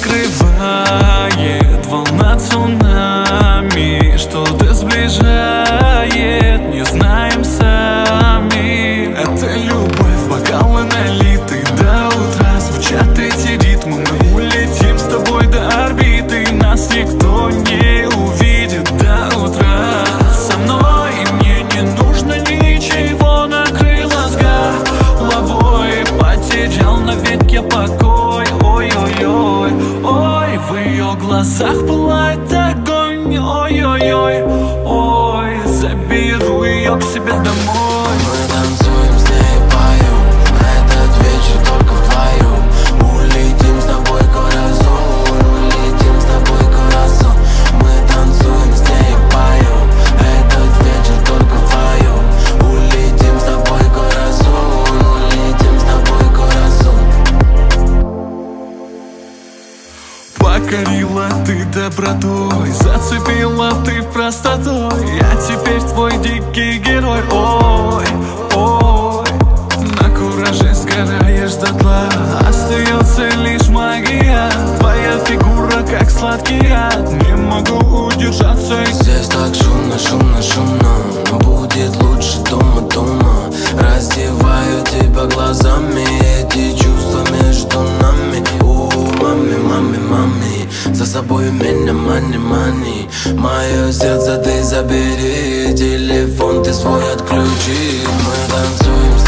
накрывает волна цунами, что-то сближает, не знаем сами. Это любовь, бокалы налиты до утра, звучат эти ритмы. Мы улетим с тобой до орбиты, нас никто не увидит до утра. Со мной мне не нужно ничего, накрылась головой, потерял навек я покой. Ой-ой-ой, ой, в ее глазах пылает огонь. Ой-ой-ой, ой, заберу ее к себе домой. Мы танцуем с ней, поем этот вечер только вдвоем. Улетим с тобой, коразон, улетим с тобой, коразон. Мы танцуем с ней, поем этот вечер только вдвоем. Улетим с тобой, коразон, улетим с тобой, коразон. Покорила ты добротой, зацепила ты простотой. Я теперь твой дикий герой. Ой, ой, на кураже сгораешь дотла, остается лишь магия. Твоя фигура как сладкий яд, не могу удержаться. Здесь так шумно, шумно, шумно, но будет лучше дома, дома. Раздеваю тебя глазами, эти чувства между нами. Мами, мами, мами, за собой меня мани, мани. Мое сердце ты забери, телефон ты свой отключи. Мы танцуем